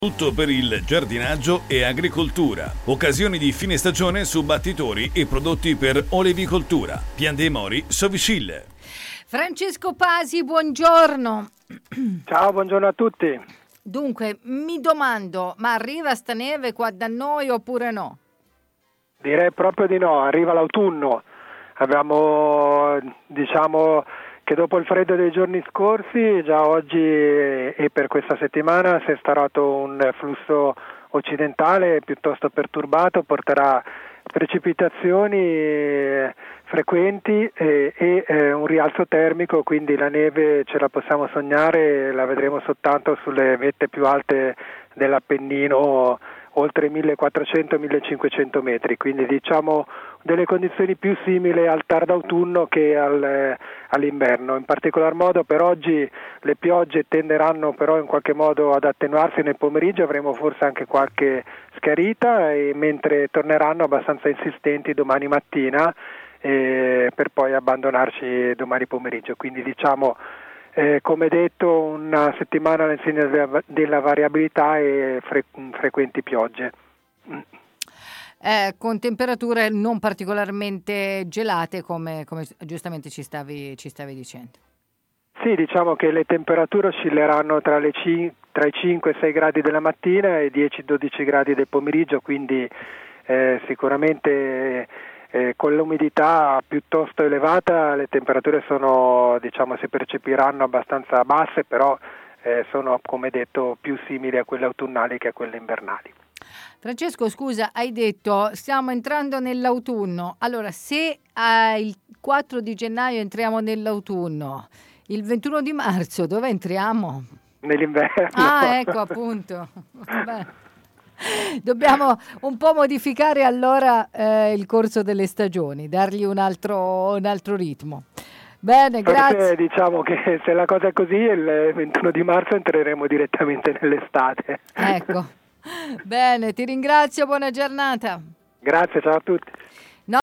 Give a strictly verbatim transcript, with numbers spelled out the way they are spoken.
Tutto per il giardinaggio e agricoltura. Occasioni di fine stagione su battitori e prodotti per olevicoltura. Pian dei Mori, Sovicille. Francesco Pasi, buongiorno. Ciao, buongiorno a tutti. Dunque, mi domando, ma arriva sta neve qua da noi oppure no? Direi proprio di no, arriva l'autunno. Abbiamo, diciamo, che dopo il freddo dei giorni scorsi, già oggi e per questa settimana si è instaurato un flusso occidentale piuttosto perturbato, porterà precipitazioni frequenti e, e eh, un rialzo termico, quindi la neve ce la possiamo sognare, la vedremo soltanto sulle vette più alte dell'Appennino, oltre millequattrocento millecinquecento metri, quindi diciamo delle condizioni più simili al tardo autunno che al, eh, all'inverno. In particolar modo per oggi le piogge tenderanno però in qualche modo ad attenuarsi nel pomeriggio, avremo forse anche qualche schiarita, e mentre torneranno abbastanza insistenti domani mattina eh, per poi abbandonarci domani pomeriggio, quindi diciamo Eh, come detto, una settimana all'insegna della, della variabilità e fre- frequenti piogge. Eh, con temperature non particolarmente gelate, come, come giustamente ci stavi, ci stavi dicendo. Sì, diciamo che le temperature oscilleranno tra, le cin- tra i cinque e sei gradi della mattina e dieci dodici gradi del pomeriggio, quindi eh, sicuramente Eh, con l'umidità piuttosto elevata le temperature sono, diciamo, si percepiranno abbastanza basse, però eh, sono, come detto, più simili a quelle autunnali che a quelle invernali. Francesco, scusa, hai detto stiamo entrando nell'autunno. Allora, se eh, il quattro di gennaio entriamo nell'autunno, il ventuno di marzo dove entriamo? Nell'inverno. Ah, ecco, appunto. Beh. Dobbiamo un po' modificare allora eh, il corso delle stagioni, dargli un altro, un altro ritmo. Bene, Forse grazie. diciamo che se la cosa è così, il ventuno di marzo entreremo direttamente nell'estate. Ecco, bene, ti ringrazio, buona giornata. Grazie, ciao a tutti.